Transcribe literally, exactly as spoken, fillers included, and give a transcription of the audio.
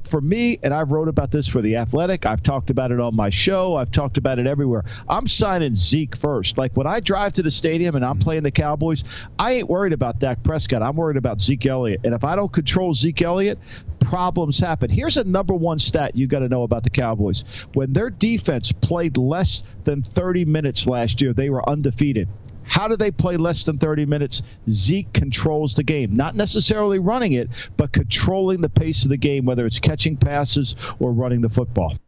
for me, and I've wrote about this for The Athletic, I've talked about it on my show, I've talked about it everywhere. I'm signing Zeke first. Like when I drive to the stadium and I'm playing the Cowboys, I ain't worried about Dak Prescott. I'm worried about Zeke Elliott. And if I don't control Zeke Elliott, problems happen. Here's a number one stat you got to know about the Cowboys. When their defense played less than thirty minutes last year, they were undefeated. How do they play less than thirty minutes? Zeke controls the game. Not necessarily running it, but controlling the pace of the game, whether it's catching passes or running the football.